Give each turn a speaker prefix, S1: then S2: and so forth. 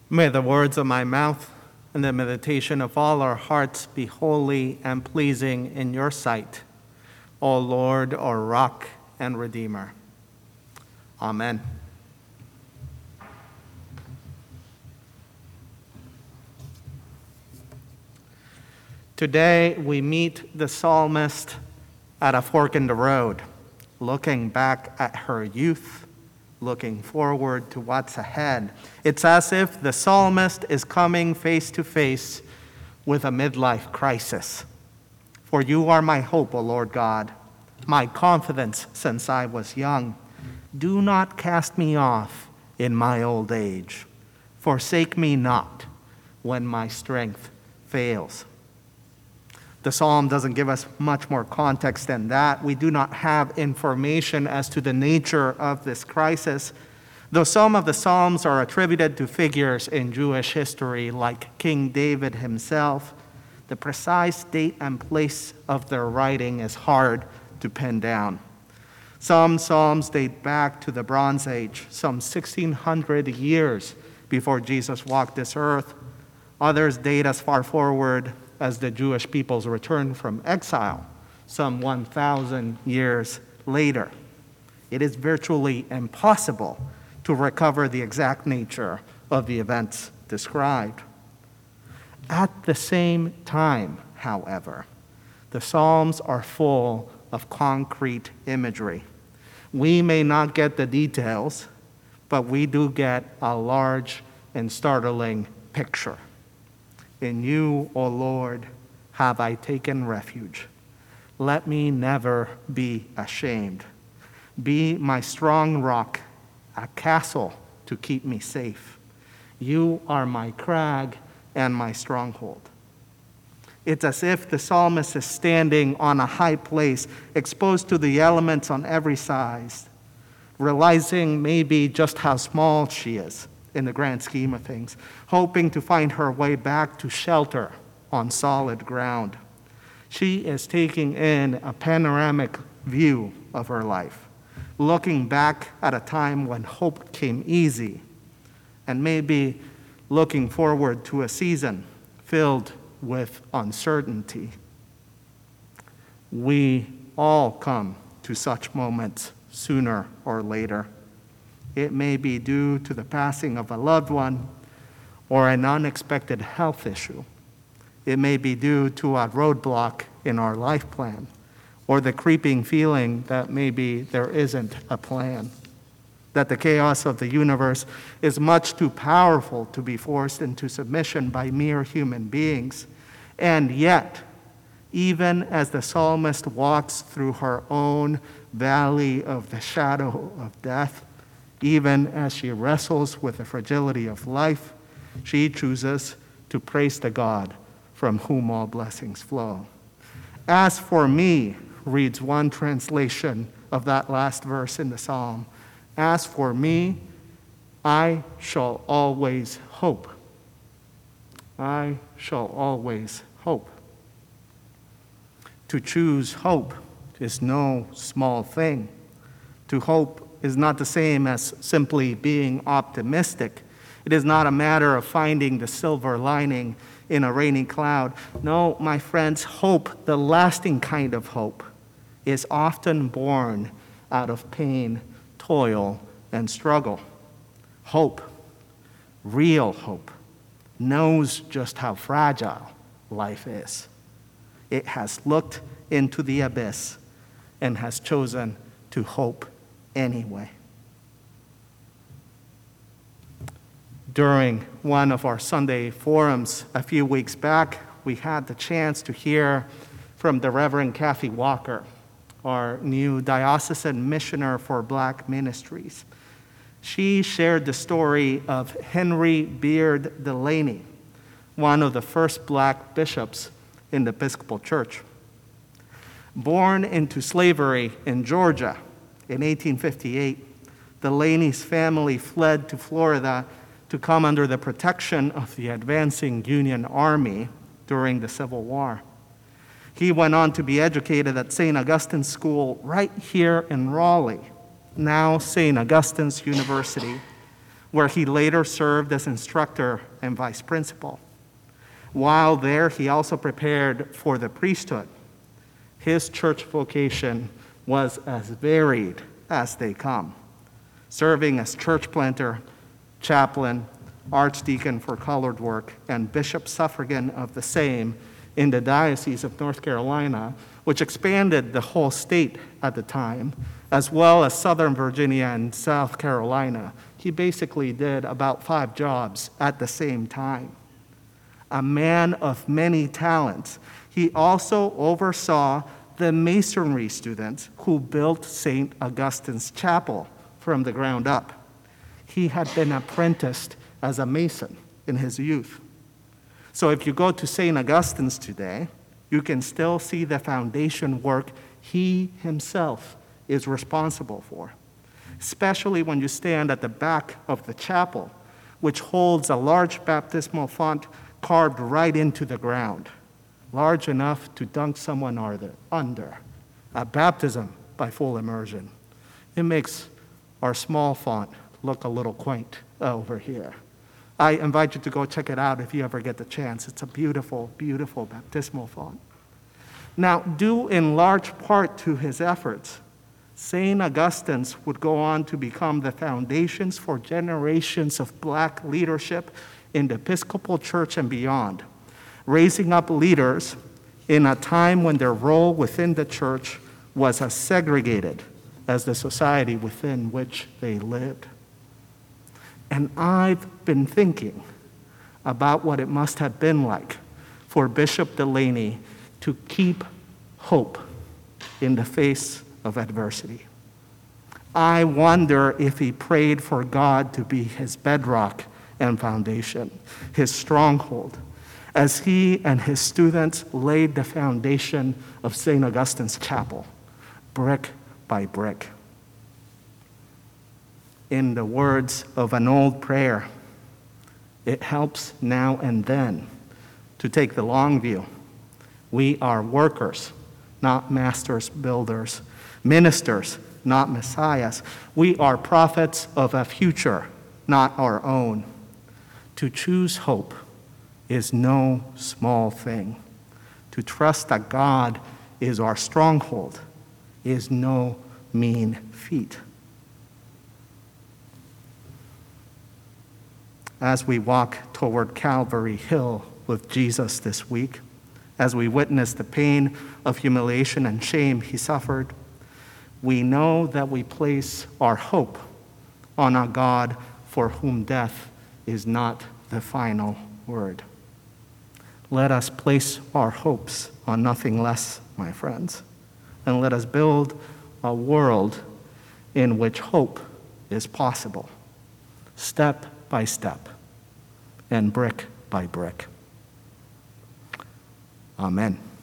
S1: May the words of my mouth and the meditation of all our hearts be holy and pleasing in your sight, O Lord, our rock and redeemer. Amen. Today we meet the psalmist at a fork in the road, looking back at her youth, looking forward to what's ahead. It's as if the psalmist is coming face to face with a midlife crisis. For you are my hope, O Lord God, my confidence since I was young. Do not cast me off in my old age. Forsake me not when my strength fails. The psalm doesn't give us much more context than that. We do not have information as to the nature of this crisis, though some of the psalms are attributed to figures in Jewish history like King David himself. The precise date and place of their writing is hard to pin down. Some psalms date back to the Bronze Age, some 1,600 years before Jesus walked this earth. Others date as far forward as the Jewish people's return from exile, some 1,000 years later. It is virtually impossible to recover the exact nature of the events described. At the same time, however, the Psalms are full of concrete imagery. We may not get the details, but we do get a large and startling picture. In you, O Lord, have I taken refuge. Let me never be ashamed. Be my strong rock, a castle to keep me safe. You are my crag and my stronghold. It's as if the psalmist is standing on a high place, exposed to the elements on every side, realizing maybe just how small she is in the grand scheme of things, hoping to find her way back to shelter on solid ground. She is taking in a panoramic view of her life, looking back at a time when hope came easy, and maybe looking forward to a season filled with uncertainty. We all come to such moments sooner or later. It may be due to the passing of a loved one or an unexpected health issue. It may be due to a roadblock in our life plan or the creeping feeling that maybe there isn't a plan, that the chaos of the universe is much too powerful to be forced into submission by mere human beings. And yet, even as the psalmist walks through her own valley of the shadow of death, even as she wrestles with the fragility of life, she chooses to praise the God from whom all blessings flow. As for me, reads one translation of that last verse in the psalm, as for me, I shall always hope. I shall always hope. To choose hope is no small thing. To hope is not the same as simply being optimistic. It is not a matter of finding the silver lining in a rainy cloud. No, my friends, hope, the lasting kind of hope, is often born out of pain, toil, and struggle. Hope, real hope, knows just how fragile life is. It has looked into the abyss and has chosen to hope anyway. During one of our Sunday forums a few weeks back, we had the chance to hear from the Reverend Kathy Walker, our new diocesan missioner for Black ministries. She shared the story of Henry Beard Delaney, one of the first Black bishops in the Episcopal Church. Born into slavery in Georgia in 1858, Delaney's family fled to Florida to come under the protection of the advancing Union Army during the Civil War. He went on to be educated at St. Augustine's School right here in Raleigh, now St. Augustine's University, where he later served as instructor and vice principal. While there, he also prepared for the priesthood. His church vocation was as varied as they come, serving as church planter, chaplain, archdeacon for colored work, and bishop suffragan of the same in the Diocese of North Carolina, which expanded the whole state at the time, as well as Southern Virginia and South Carolina. He basically did about 5 jobs at the same time. A man of many talents, he also oversaw the masonry students who built St. Augustine's Chapel from the ground up. He had been apprenticed as a mason in his youth. So if you go to St. Augustine's today, you can still see the foundation work he himself is responsible for, especially when you stand at the back of the chapel, which holds a large baptismal font carved right into the ground, large enough to dunk someone under, a baptism by full immersion. It makes our small font look a little quaint over here. I invite you to go check it out if you ever get the chance. It's a beautiful, beautiful baptismal font. Now, due in large part to his efforts, St. Augustine's would go on to become the foundations for generations of Black leadership in the Episcopal Church and beyond, raising up leaders in a time when their role within the church was as segregated as the society within which they lived. And I've been thinking about what it must have been like for Bishop Delaney to keep hope in the face of adversity. I wonder if he prayed for God to be his bedrock and foundation, his stronghold, as he and his students laid the foundation of St. Augustine's Chapel, brick by brick. In the words of an old prayer, it helps now and then to take the long view. We are workers, not masters builders, ministers, not messiahs. We are prophets of a future, not our own. To choose hope is no small thing. To trust that God is our stronghold is no mean feat. As we walk toward Calvary Hill with Jesus this week, as we witness the pain of humiliation and shame he suffered, we know that we place our hope on a God for whom death is not the final word. Let us place our hopes on nothing less, my friends, and let us build a world in which hope is possible, step by step and brick by brick. Amen.